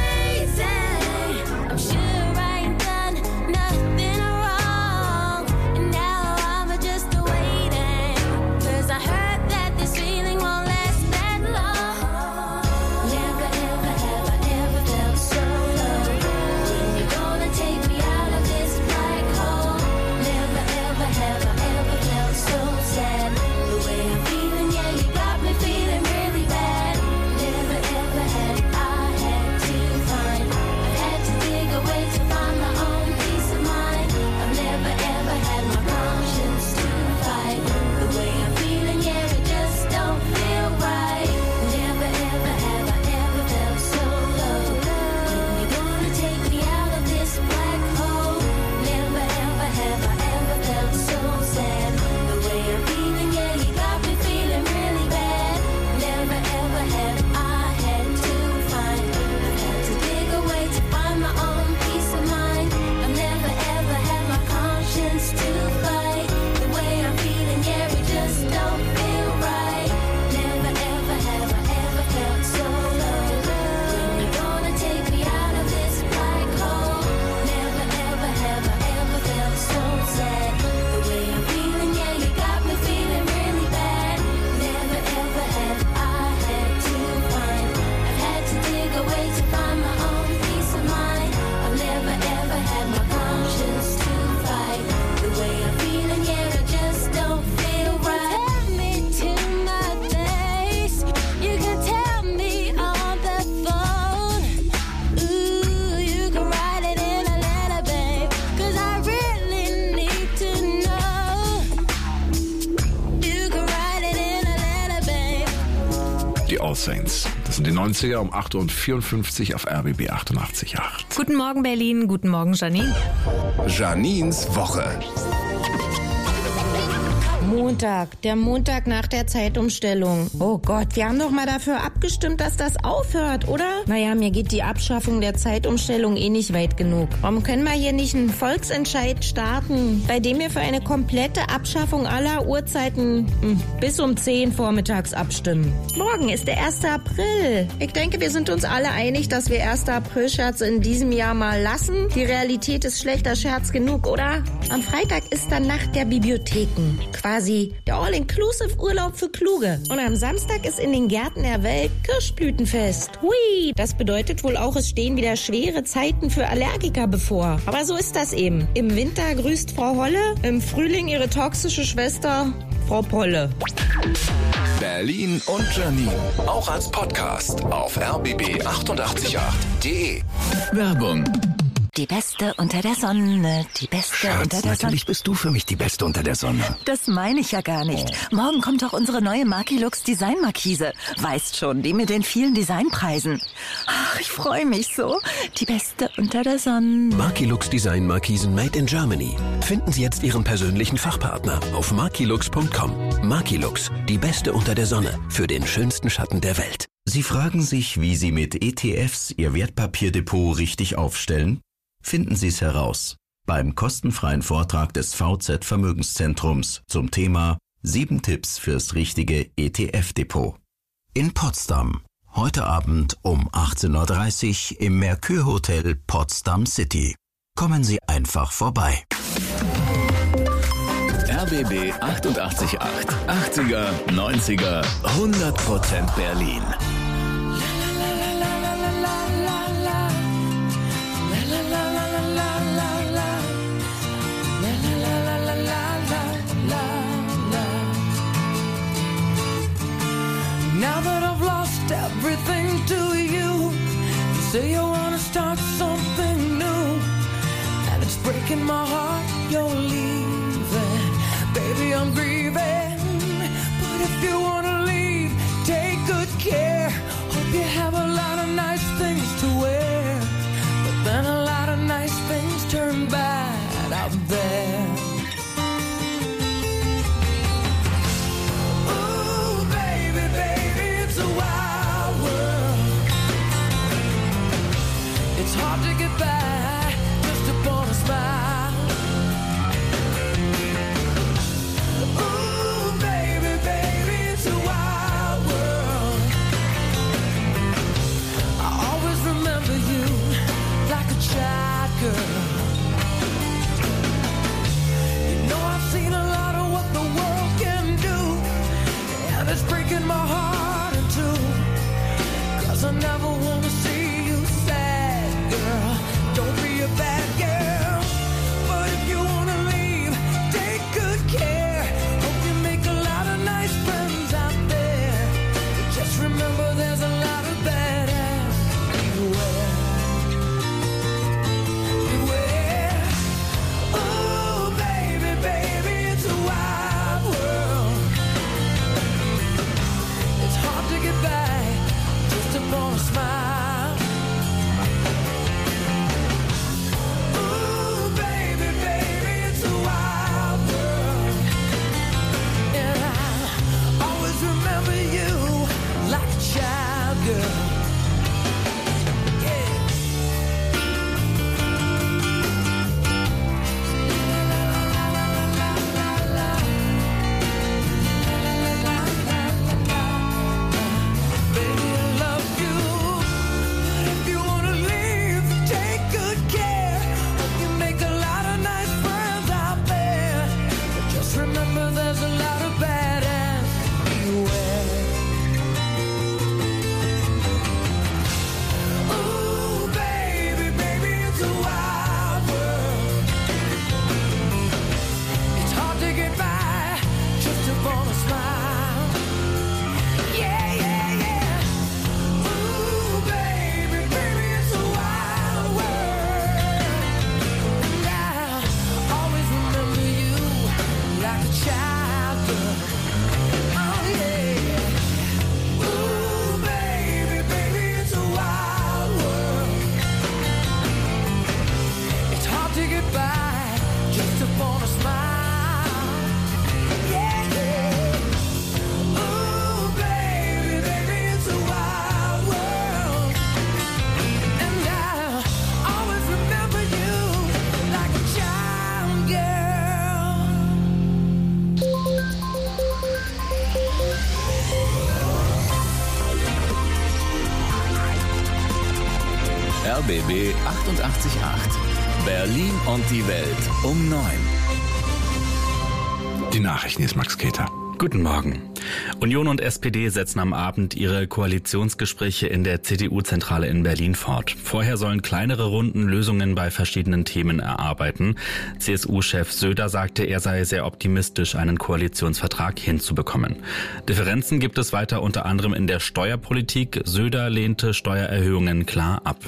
crazy. I'm sure I ain't done nothing wrong. And now I'm just waiting. 'Cause I heard that this feeling won't last that long. Never, ever, have I ever felt so low. When you gonna take me out of this black hole? Never, ever, have I ever felt so sad. The way I'm feeling, yeah, you got me feeling really bad. Never, ever had I had to find. I've had to dig away to find my own peace of mind. I've never, ever had my conscience to fight. The way I'm feeling, yeah, it just don't feel right. Never, ever have I ever felt so low. When you gonna take me out of this black hole? Never, ever have I ever felt so sad. The way I'm feeling, yeah, you got me feeling really bad. Never, ever have I had to find. I've had to dig away to find my own peace of mind. I've never, ever had my conscience to fight. The way I'm feeling, yeah, it just don't feel right. Never, ever have I ever felt so low. When you gonna take me out of this black hole? Never, ever have I ever felt so sad. The way I'm feeling, yeah, you got me feeling really bad. Never, ever have I had to find. I've had to dig away to find my own peace of mind. I've never, ever had my conscience to fight. The way I'm feeling, yeah, it just don't feel right. Tell me to my face. You can tell me on the phone. Ooh, you can write it in a letter, babe. 'Cause I really need to know. You can write it in a letter, babe. Die All Saints. Das sind die 90er um 8.54 Uhr auf RBB 88.8. Guten Morgen, Berlin. Guten Morgen, Janine. Janines Woche. Montag, der Montag nach der Zeitumstellung. Oh Gott, wir haben doch mal dafür abgestimmt, dass das aufhört, oder? Naja, mir geht die Abschaffung der Zeitumstellung eh nicht weit genug. Warum können wir hier nicht einen Volksentscheid starten, bei dem wir für eine komplette Abschaffung aller Uhrzeiten bis um 10 vormittags abstimmen? Morgen ist der 1. April. Ich denke, wir sind uns alle einig, dass wir 1. April-Scherze in diesem Jahr mal lassen. Die Realität ist schlechter Scherz genug, oder? Am Freitag ist dann Nacht der Bibliotheken. Quasi der All-Inclusive-Urlaub für Kluge. Und am Samstag ist in den Gärten der Welt Kirschblütenfest. Hui, das bedeutet wohl auch, es stehen wieder schwere Zeiten für Allergiker bevor. Aber so ist das eben. Im Winter grüßt Frau Holle, im Frühling ihre toxische Schwester Frau Polle. Berlin und Janine. Auch als Podcast auf rbb888.de. Werbung. Die Beste unter der Sonne, die Beste unter der Sonne. Natürlich bist du für mich die Beste unter der Sonne. Das meine ich ja gar nicht. Morgen kommt doch unsere neue Markilux Designmarkise. Weißt schon, die mit den vielen Designpreisen. Ach, ich freue mich so. Die Beste unter der Sonne. Markilux Designmarkisen made in Germany. Finden Sie jetzt Ihren persönlichen Fachpartner auf markilux.com. Markilux, die Beste unter der Sonne für den schönsten Schatten der Welt. Sie fragen sich, wie Sie mit ETFs Ihr Wertpapierdepot richtig aufstellen? Finden Sie es heraus beim kostenfreien Vortrag des VZ Vermögenszentrums zum Thema 7 Tipps fürs richtige ETF-Depot. In Potsdam. Heute Abend um 18:30 Uhr im Mercure Hotel Potsdam City. Kommen Sie einfach vorbei. RBB 88.8. 80er, 90er, 100% Berlin. Now that I've lost everything to you, you say you wanna start something new, and it's breaking my heart you're leaving. Baby, I'm grieving, but if you wanna leave, take good care. Hope you have a lot of nice things to wear, but then a lot of nice things turn bad out there. It's hard to get by just upon a smile. RBB 888. Berlin und die Welt um 9. Die Nachrichten ist Max Keter. Guten Morgen. Union und SPD setzen am Abend ihre Koalitionsgespräche in der CDU-Zentrale in Berlin fort. Vorher sollen kleinere Runden Lösungen bei verschiedenen Themen erarbeiten. CSU-Chef Söder sagte, er sei sehr optimistisch, einen Koalitionsvertrag hinzubekommen. Differenzen gibt es weiter unter anderem in der Steuerpolitik. Söder lehnte Steuererhöhungen klar ab.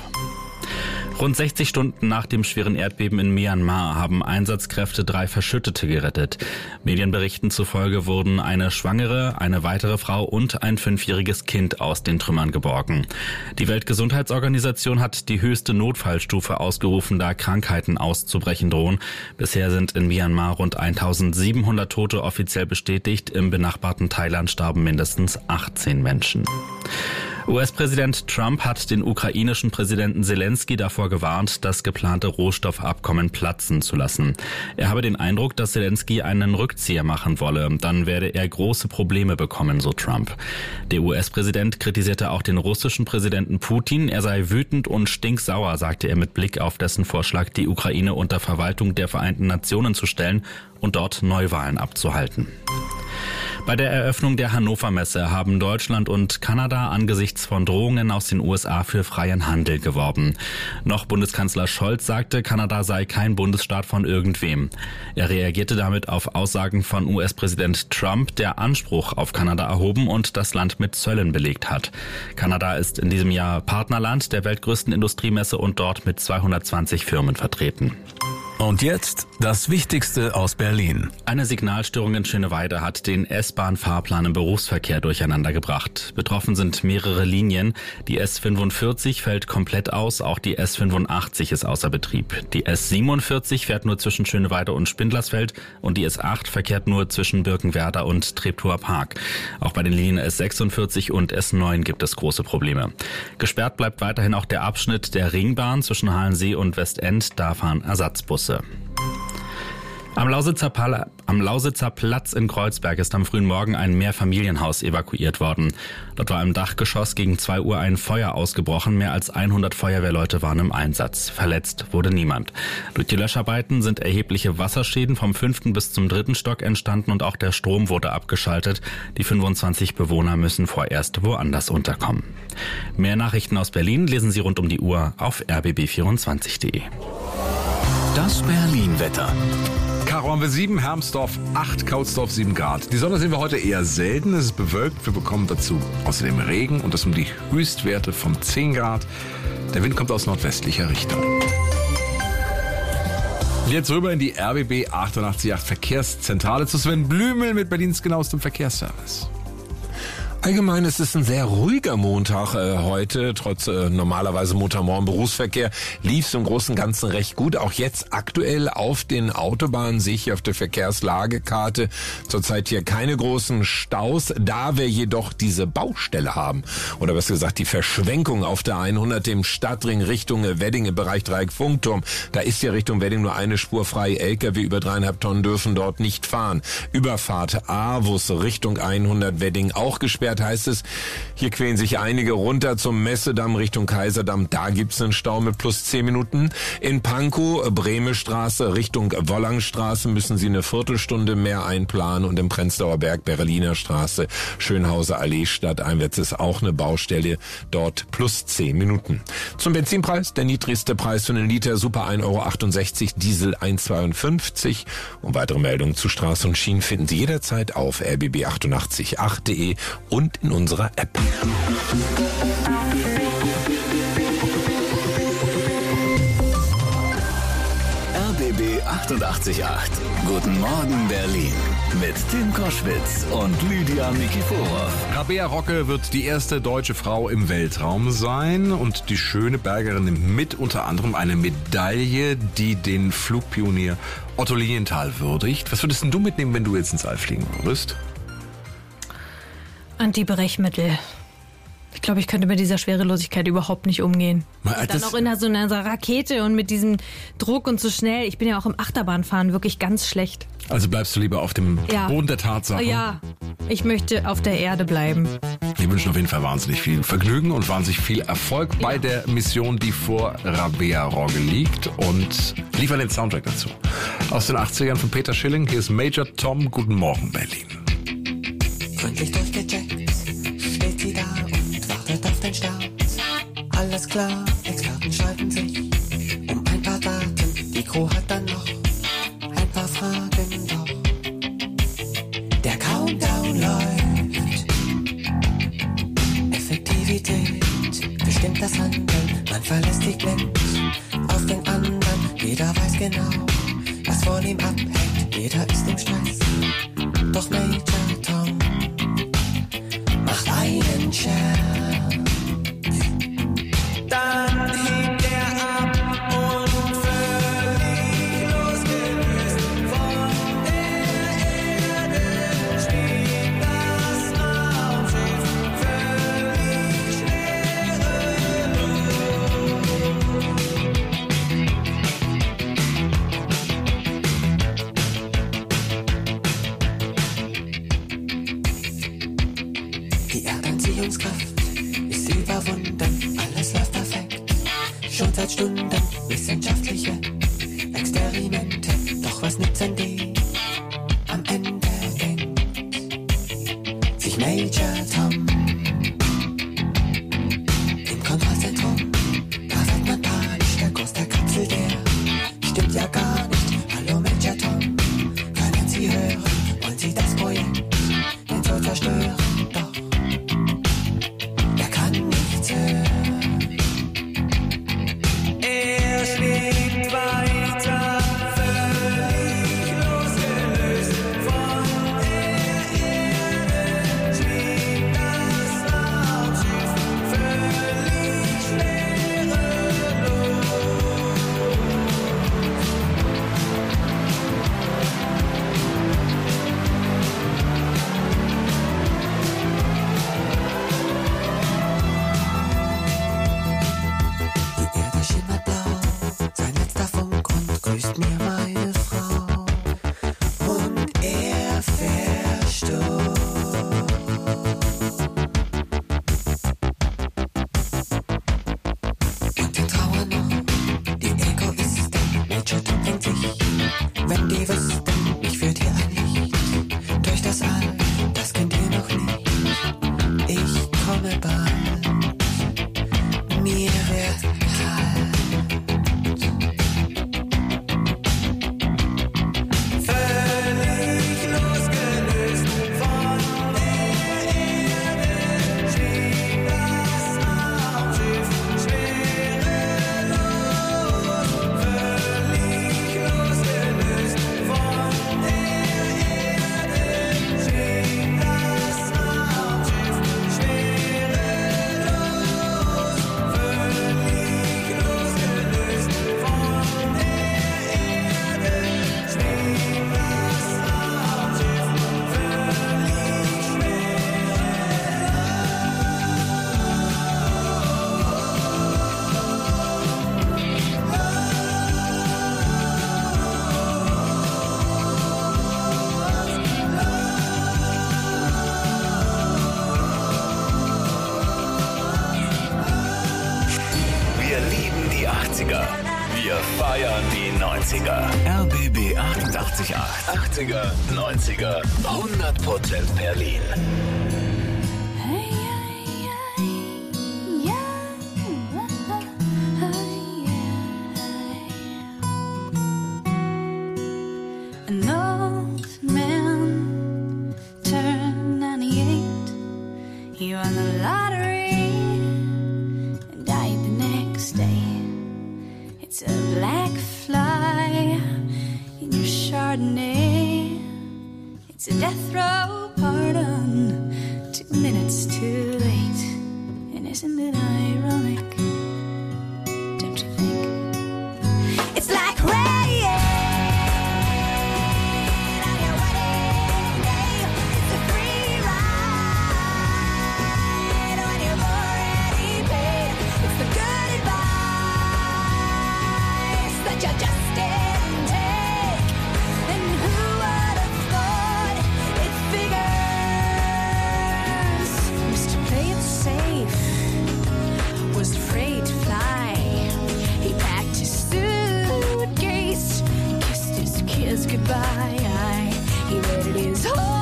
Rund 60 Stunden nach dem schweren Erdbeben in Myanmar haben Einsatzkräfte 3 Verschüttete gerettet. Medienberichten zufolge wurden eine Schwangere, eine weitere Frau und ein 5-jähriges Kind aus den Trümmern geborgen. Die Weltgesundheitsorganisation hat die höchste Notfallstufe ausgerufen, da Krankheiten auszubrechen drohen. Bisher sind in Myanmar rund 1700 Tote offiziell bestätigt. Im benachbarten Thailand starben mindestens 18 Menschen. US-Präsident Trump hat den ukrainischen Präsidenten Zelensky davor gewarnt, das geplante Rohstoffabkommen platzen zu lassen. Er habe den Eindruck, dass Zelensky einen Rückzieher machen wolle. Dann werde er große Probleme bekommen, so Trump. Der US-Präsident kritisierte auch den russischen Präsidenten Putin. Er sei wütend und stinksauer, sagte er mit Blick auf dessen Vorschlag, die Ukraine unter Verwaltung der Vereinten Nationen zu stellen und dort Neuwahlen abzuhalten. Bei der Eröffnung der Hannover Messe haben Deutschland und Kanada angesichts von Drohungen aus den USA für freien Handel geworben. Noch Bundeskanzler Scholz sagte, Kanada sei kein Bundesstaat von irgendwem. Er reagierte damit auf Aussagen von US-Präsident Trump, der Anspruch auf Kanada erhoben und das Land mit Zöllen belegt hat. Kanada ist in diesem Jahr Partnerland der weltgrößten Industriemesse und dort mit 220 Firmen vertreten. Und jetzt das Wichtigste aus Berlin. Eine Signalstörung in Schöneweide hat den S-Bahn-Fahrplan im Berufsverkehr durcheinander gebracht. Betroffen sind mehrere Linien. Die S45 fällt komplett aus, auch die S85 ist außer Betrieb. Die S47 fährt nur zwischen Schöneweide und Spindlersfeld und die S8 verkehrt nur zwischen Birkenwerder und Treptower Park. Auch bei den Linien S46 und S9 gibt es große Probleme. Gesperrt bleibt weiterhin auch der Abschnitt der Ringbahn zwischen Halensee und Westend. Da fahren Ersatzbusse. Am Lausitzer Platz in Kreuzberg ist am frühen Morgen ein Mehrfamilienhaus evakuiert worden. Dort war im Dachgeschoss gegen 2 Uhr ein Feuer ausgebrochen. Mehr als 100 Feuerwehrleute waren im Einsatz. Verletzt wurde niemand. Durch die Löscharbeiten sind erhebliche Wasserschäden vom 5. bis zum 3. Stock entstanden und auch der Strom wurde abgeschaltet. Die 25 Bewohner müssen vorerst woanders unterkommen. Mehr Nachrichten aus Berlin lesen Sie rund um die Uhr auf rbb24.de. Das Berlin-Wetter. Karo haben wir 7, Hermsdorf 8, Kautsdorf 7 Grad. Die Sonne sehen wir heute eher selten, es ist bewölkt. Wir bekommen dazu außerdem Regen und das um die Höchstwerte von 10 Grad. Der Wind kommt aus nordwestlicher Richtung. Jetzt rüber in die RBB 888 Verkehrszentrale zu Sven Blümel mit Berlins genauestem Verkehrsservice. Allgemein ist es ein sehr ruhiger Montag heute, trotz normalerweise Montagmorgen Berufsverkehr, lief es im Großen und Ganzen recht gut. Auch jetzt aktuell auf den Autobahnen sehe ich hier auf der Verkehrslagekarte zurzeit hier keine großen Staus, da wir jedoch diese Baustelle haben. Oder besser gesagt die Verschwenkung auf der 100 im Stadtring Richtung Wedding im Bereich Dreieck-Funkturm. Da ist ja Richtung Wedding nur eine Spur frei. LKW über 3,5 Tonnen dürfen dort nicht fahren. Überfahrt Aarhus Richtung 100 Wedding auch gesperrt. Heißt es, hier quälen sich einige runter zum Messedamm Richtung Kaiserdamm. Da gibt's einen Stau mit plus 10 Minuten. In Pankow, Bremestraße Richtung Wollangstraße müssen Sie eine Viertelstunde mehr einplanen. Und im Prenzlauer Berg, Berliner Straße, Schönhauser Allee stadteinwärts ist auch eine Baustelle. Dort plus 10 Minuten. Zum Benzinpreis, der niedrigste Preis für einen Liter, Super 1,68 €, Diesel 1,52 €. Und weitere Meldungen zu Straße und Schienen finden Sie jederzeit auf rbb888.de und in unserer App. RBB 888. Guten Morgen Berlin. Mit Tim Koschwitz und Lydia Nikiforov. Rabea Rocke wird die erste deutsche Frau im Weltraum sein und die schöne Bergerin nimmt mit unter anderem eine Medaille, die den Flugpionier Otto Lilienthal würdigt. Was würdest denn du mitnehmen, wenn du jetzt ins All fliegen würdest? Antibrechmittel. Ich glaube, ich könnte mit dieser Schwerelosigkeit überhaupt nicht umgehen. Dann auch in so einer Rakete und mit diesem Druck und so schnell. Ich bin ja auch im Achterbahnfahren wirklich ganz schlecht. Also bleibst du lieber auf dem Ja. Boden der Tatsache. Ja, ich möchte auf der Erde bleiben. Wir wünschen auf jeden Fall wahnsinnig viel Vergnügen und wahnsinnig viel Erfolg bei der Mission, die vor Rabea-Rogge liegt, und liefern den Soundtrack dazu. Aus den 80ern von Peter Schilling. Hier ist Major Tom. Guten Morgen, Berlin. Gründlich durchgecheckt, steht sie da und wartet auf den Start. Alles klar, Experten streiten sich um ein paar Daten. Die Crew hat dann noch ein paar Fragen, doch der Countdown läuft. Effektivität bestimmt das Handeln. Man verlässt sich blind auf den anderen. Jeder weiß genau, was von ihm abhängt. Jeder ist im Stress, doch Major Tom macht einen Scherz. Dann hebt er ab und völlig losgelöst von der Erde schwebt das Raumschiff völlig schwerelos. Die Erdanziehungskraft ist überwunden, alles läuft perfekt. Schon seit Stunden wissenschaftliche Experimente. Doch was nützen die? Am Ende denkt sich Major Tom im Kontrollzentrum. Da wird man panisch, der Kurs der Kapsel, der stimmt ja gar nicht. Hallo Major Tom, können Sie hören? Wollen Sie das Projekt denn so zerstören? Doch er kann nichts hören. Er schwebt weiter, völlig losgelöst von der Erde. Schwebt das Raumschiff völlig schwerelos. Die Erde schimmert blau, sein letzter Funk und grüßt mir meine Frau. Und er verstummt. Und wir trauern noch, die Egoisten. Major Tom denkt sich, wenn die wüssten, mich führt hier ein Licht durch das All, das kennt ihr noch nicht. Ich komme bald, mir wird kalt. Völlig losgelöst von der Erde schwebt das Raumschiff schwerelos. Völlig losgelöst von der Erde schwebt das Raumschiff schwerelos. Völlig losgelöst von der Erde schwebt das Raumschiff völlig Wir lieben die 80er. Wir feiern die 90er. RBB 88.8. 80er, 90er, 100% Berlin. An old man turned 98. He won the lottery and died the next day. It's a black fly in your Chardonnay. It's a death row pardon, 2 minutes too late. And isn't it ironic? Don't you think? It's like rain. On your wedding day, it's a free ride on your boat. So